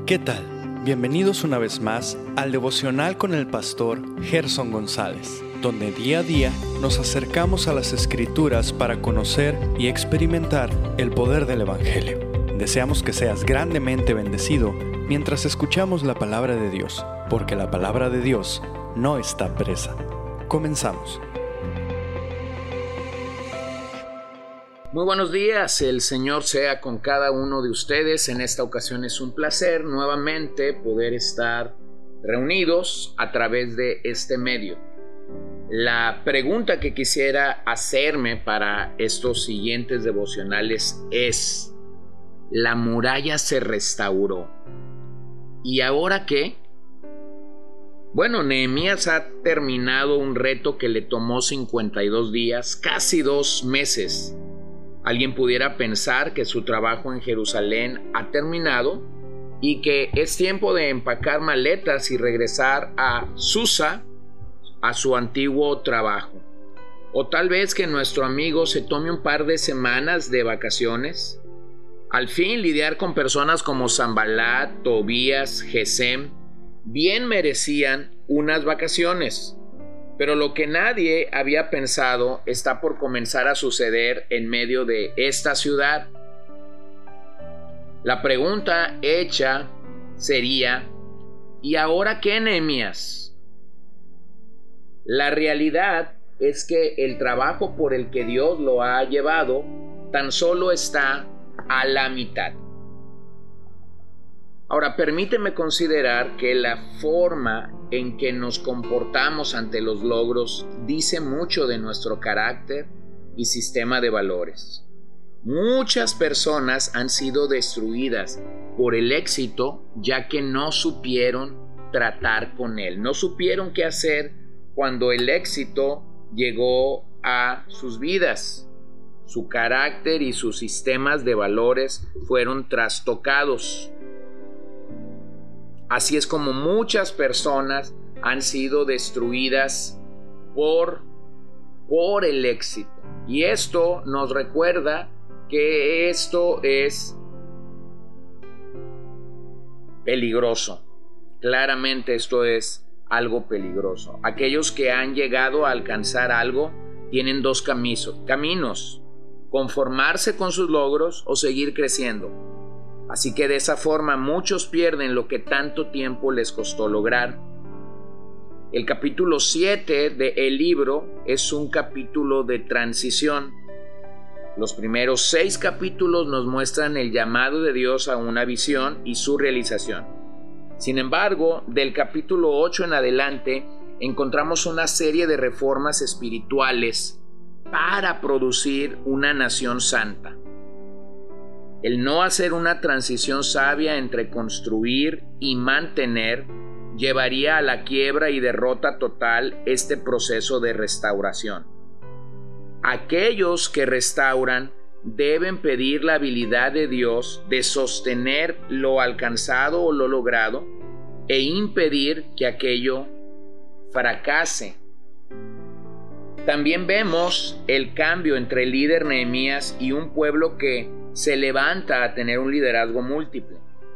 ¿Qué tal? Bienvenidos una vez más al devocional con el pastor Gerson González, donde día a día nos acercamos a las Escrituras para conocer y experimentar el poder del Evangelio. Deseamos que seas grandemente bendecido mientras escuchamos la palabra de Dios, porque la palabra de Dios no está presa. Comenzamos. Muy buenos días, el Señor sea con cada uno de ustedes. En esta ocasión es un placer nuevamente poder estar reunidos a través de este medio. La pregunta que quisiera hacerme para estos siguientes devocionales es: ¿la muralla se restauró? ¿Y ahora qué? Bueno, Nehemías ha terminado un reto que le tomó 52 días, casi 2 meses. Alguien pudiera pensar que su trabajo en Jerusalén ha terminado y que es tiempo de empacar maletas y regresar a Susa, a su antiguo trabajo. O tal vez que nuestro amigo se tome un par de semanas de vacaciones. Al fin, lidiar con personas como Sanballat, Tobías, Gesem, bien merecían unas vacaciones. Pero lo que nadie había pensado está por comenzar a suceder en medio de esta ciudad. La pregunta hecha sería: ¿y ahora qué, Nehemías? La realidad es que el trabajo por el que Dios lo ha llevado tan solo está a la mitad. Ahora, permíteme considerar que la forma en que nos comportamos ante los logros dice mucho de nuestro carácter y sistema de valores. Muchas personas han sido destruidas por el éxito, ya que no supieron tratar con él, no supieron qué hacer cuando el éxito llegó a sus vidas. Su carácter y sus sistemas de valores fueron trastocados. Así es como muchas personas han sido destruidas por el éxito. Y esto nos recuerda que esto es peligroso. Claramente esto es algo peligroso. Aquellos que han llegado a alcanzar algo tienen dos caminos: conformarse con sus logros o seguir creciendo. Así que de esa forma muchos pierden lo que tanto tiempo les costó lograr. El capítulo 7 del libro es un capítulo de transición. Los primeros 6 capítulos nos muestran el llamado de Dios a una visión y su realización. Sin embargo, del capítulo 8 en adelante encontramos una serie de reformas espirituales para producir una nación santa. El no hacer una transición sabia entre construir y mantener llevaría a la quiebra y derrota total este proceso de restauración. Aquellos que restauran deben pedir la habilidad de Dios de sostener lo alcanzado o lo logrado e impedir que aquello fracase. También vemos el cambio entre el líder Nehemías y un pueblo que se levanta a tener un liderazgo múltiple.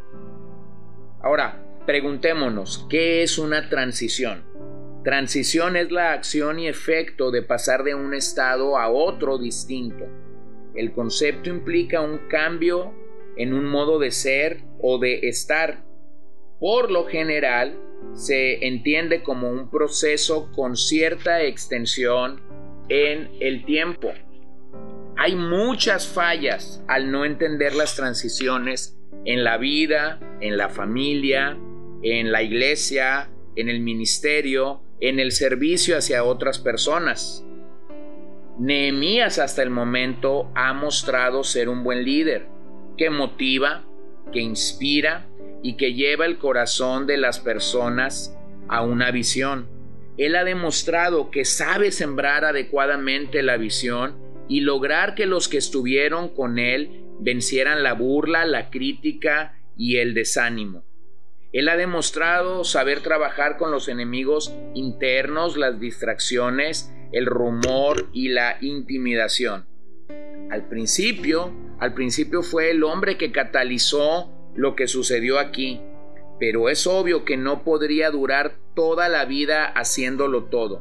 Ahora, preguntémonos, ¿qué es una transición? Transición es la acción y efecto de pasar de un estado a otro distinto. El concepto implica un cambio en un modo de ser o de estar. Por lo general, se entiende como un proceso con cierta extensión en el tiempo. Hay muchas fallas al no entender las transiciones en la vida, en la familia, en la iglesia, en el ministerio, en el servicio hacia otras personas. Nehemías hasta el momento ha mostrado ser un buen líder, que motiva, que inspira y que lleva el corazón de las personas a una visión. Él ha demostrado que sabe sembrar adecuadamente la visión y lograr que los que estuvieron con él vencieran la burla, la crítica y el desánimo. Él ha demostrado saber trabajar con los enemigos internos, las distracciones, el rumor y la intimidación. Al principio fue el hombre que catalizó lo que sucedió aquí, pero es obvio que no podría durar toda la vida haciéndolo todo.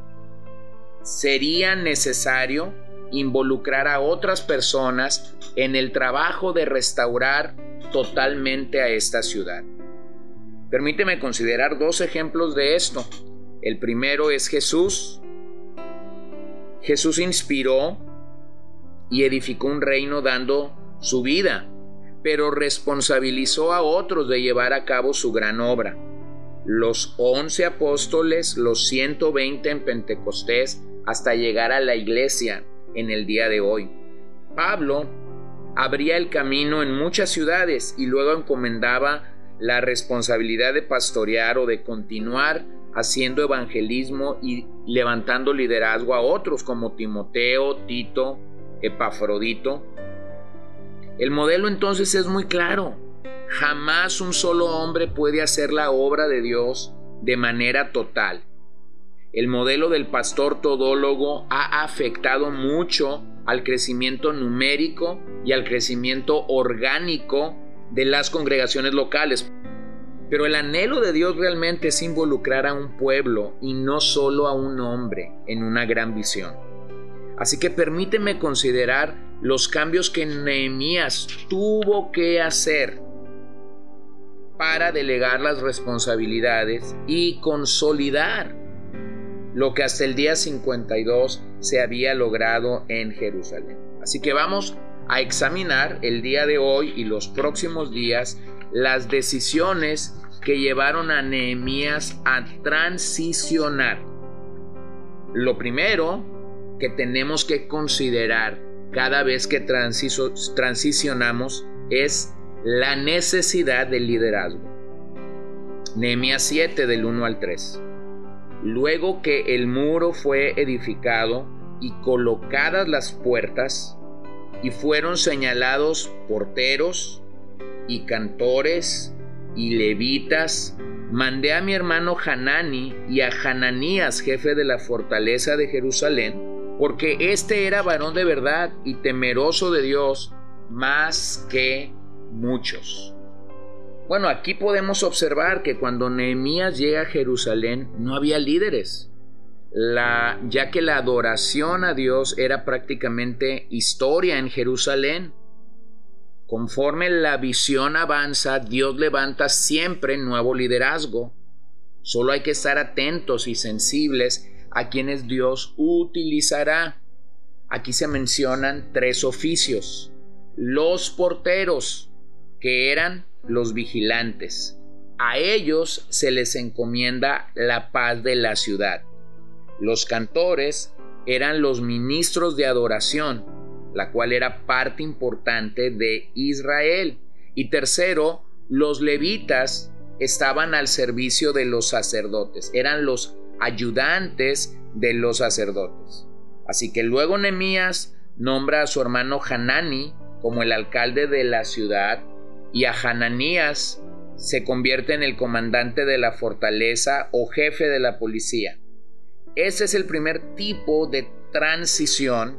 Sería necesario involucrar a otras personas en el trabajo de restaurar totalmente a esta ciudad. Permíteme considerar 2 ejemplos de esto. El primero es Jesús. Jesús inspiró y edificó un reino dando su vida, pero responsabilizó a otros de llevar a cabo su gran obra. Los 11 apóstoles, los 120 en Pentecostés, hasta llegar a la iglesia en el día de hoy. Pablo abría el camino en muchas ciudades y luego encomendaba la responsabilidad de pastorear o de continuar haciendo evangelismo y levantando liderazgo a otros como Timoteo, Tito, Epafrodito. El modelo entonces es muy claro. Jamás un solo hombre puede hacer la obra de Dios de manera total. El modelo del pastor todólogo ha afectado mucho al crecimiento numérico y al crecimiento orgánico de las congregaciones locales. Pero el anhelo de Dios realmente es involucrar a un pueblo y no solo a un hombre en una gran visión. Así que permíteme considerar los cambios que Nehemías tuvo que hacer para delegar las responsabilidades y consolidar lo que hasta el día 52 se había logrado en Jerusalén. Así que vamos a examinar el día de hoy y los próximos días las decisiones que llevaron a Nehemías a transicionar. Lo primero que tenemos que considerar cada vez que transicionamos es la necesidad del liderazgo. Nehemías 7 del 1 al 3. Luego que el muro fue edificado y colocadas las puertas, y fueron señalados porteros y cantores y levitas, mandé a mi hermano Hanani y a Hananías, jefe de la fortaleza de Jerusalén, porque este era varón de verdad y temeroso de Dios más que muchos. Bueno, aquí podemos observar que cuando Nehemías llega a Jerusalén no había líderes, ya que la adoración a Dios era prácticamente historia en Jerusalén. Conforme la visión avanza, Dios levanta siempre nuevo liderazgo. Solo hay que estar atentos y sensibles a quienes Dios utilizará. Aquí se mencionan 3 oficios. Los porteros, que eran los vigilantes. A ellos se les encomienda la paz de la ciudad. Los cantores eran los ministros de adoración, la cual era parte importante de Israel. Y tercero, los levitas estaban al servicio de los sacerdotes, eran los ayudantes de los sacerdotes. Así que luego Nehemías nombra a su hermano Hanani como el alcalde de la ciudad, y a Hananías se convierte en el comandante de la fortaleza o jefe de la policía. Ese es el primer tipo de transición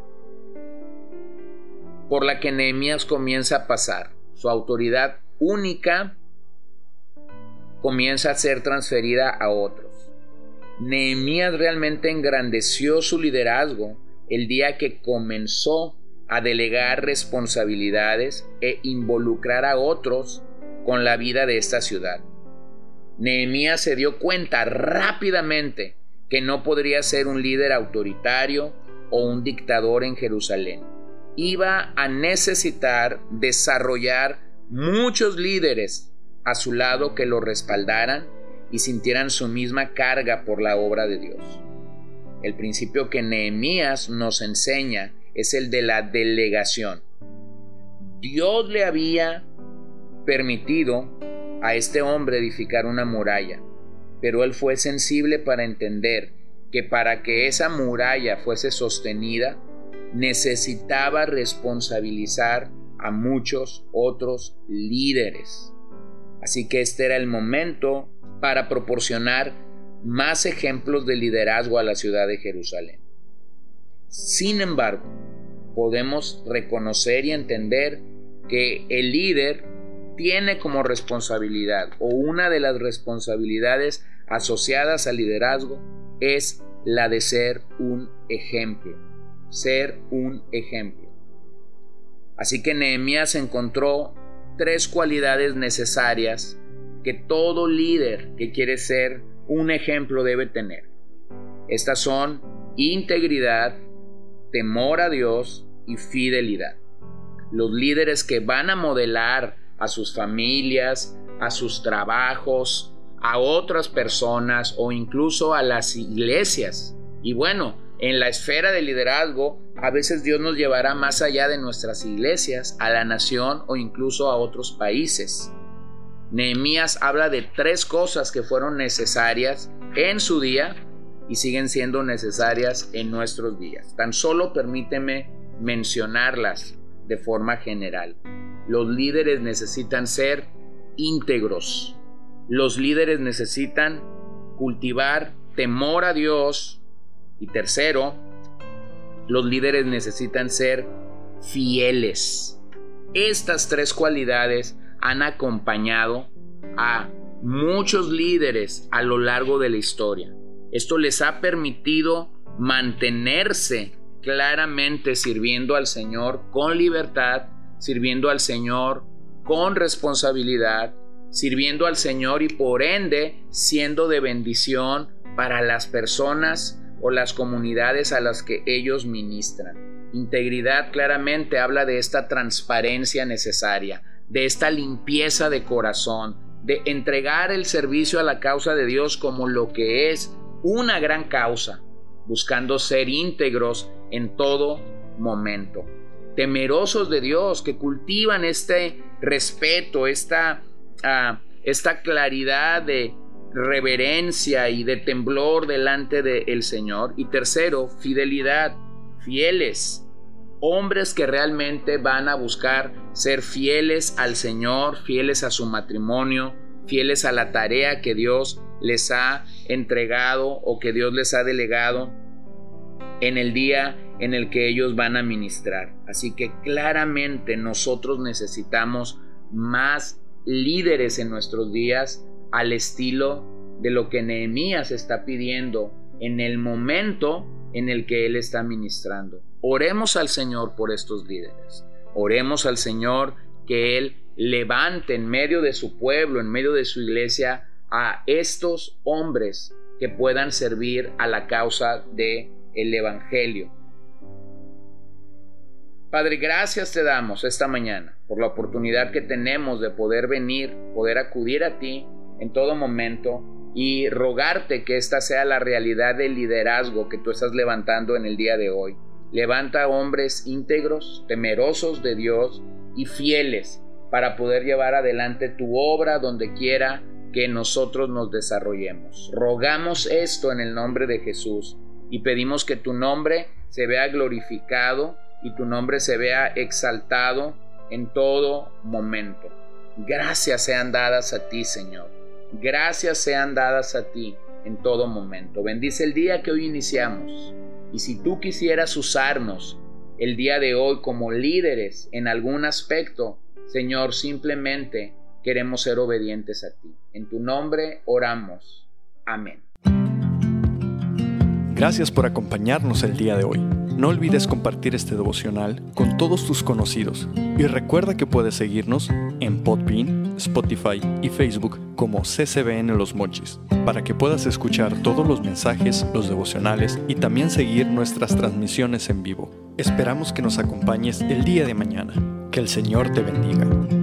por la que Nehemías comienza a pasar. Su autoridad única comienza a ser transferida a otros. Nehemías realmente engrandeció su liderazgo el día que comenzó a delegar responsabilidades e involucrar a otros con la vida de esta ciudad. Nehemías se dio cuenta rápidamente que no podría ser un líder autoritario o un dictador en Jerusalén. Iba a necesitar desarrollar muchos líderes a su lado que lo respaldaran y sintieran su misma carga por la obra de Dios. El principio que Nehemías nos enseña es el de la delegación. Dios le había permitido a este hombre edificar una muralla, pero él fue sensible para entender que para que esa muralla fuese sostenida, necesitaba responsabilizar a muchos otros líderes. Así que este era el momento para proporcionar más ejemplos de liderazgo a la ciudad de Jerusalén. Sin embargo, podemos reconocer y entender que el líder tiene como responsabilidad, o una de las responsabilidades asociadas al liderazgo, es la de ser un ejemplo. Ser un ejemplo. Así que Nehemías encontró 3 cualidades necesarias que todo líder que quiere ser un ejemplo debe tener. Estas son integridad, temor a Dios y fidelidad. Los líderes que van a modelar a sus familias, a sus trabajos, a otras personas o incluso a las iglesias. Y bueno, en la esfera de liderazgo, a veces Dios nos llevará más allá de nuestras iglesias, a la nación o incluso a otros países. Nehemías habla de 3 cosas que fueron necesarias en su día y siguen siendo necesarias en nuestros días. Tan solo permíteme mencionarlas de forma general. Los líderes necesitan ser íntegros. Los líderes necesitan cultivar temor a Dios. Y tercero, los líderes necesitan ser fieles. Estas 3 cualidades han acompañado a muchos líderes a lo largo de la historia. Esto les ha permitido mantenerse claramente sirviendo al Señor con libertad, sirviendo al Señor con responsabilidad, sirviendo al Señor y por ende siendo de bendición para las personas o las comunidades a las que ellos ministran. Integridad claramente habla de esta transparencia necesaria, de esta limpieza de corazón, de entregar el servicio a la causa de Dios como lo que es una gran causa, buscando ser íntegros en todo momento. Temerosos de Dios, que cultivan este respeto, esta claridad de reverencia y de temblor delante del Señor. Y tercero, fidelidad, fieles, hombres que realmente van a buscar ser fieles al Señor, fieles a su matrimonio, fieles a la tarea que Dios les ha entregado o que Dios les ha delegado en el día en el que ellos van a ministrar. Así que claramente nosotros necesitamos más líderes en nuestros días al estilo de lo que Nehemías está pidiendo en el momento en el que él está ministrando. Oremos al Señor por estos líderes. Oremos al Señor que Él levante en medio de su pueblo, en medio de su iglesia, a estos hombres que puedan servir a la causa del Evangelio. Padre, gracias te damos esta mañana por la oportunidad que tenemos de poder venir, poder acudir a ti en todo momento y rogarte que esta sea la realidad del liderazgo que tú estás levantando en el día de hoy. Levanta hombres íntegros, temerosos de Dios y fieles para poder llevar adelante tu obra donde quiera que nosotros nos desarrollemos. Rogamos esto en el nombre de Jesús y pedimos que tu nombre se vea glorificado y tu nombre se vea exaltado en todo momento. Gracias sean dadas a ti, Señor. Gracias sean dadas a ti en todo momento. Bendice el día que hoy iniciamos. Y si tú quisieras usarnos el día de hoy como líderes en algún aspecto, Señor, simplemente queremos ser obedientes a ti. En tu nombre oramos. Amén. Gracias por acompañarnos el día de hoy. No olvides compartir este devocional con todos tus conocidos y recuerda que puedes seguirnos en Podbean, Spotify y Facebook como CCBN Los Mochis para que puedas escuchar todos los mensajes, los devocionales y también seguir nuestras transmisiones en vivo. Esperamos que nos acompañes el día de mañana. Que el Señor te bendiga.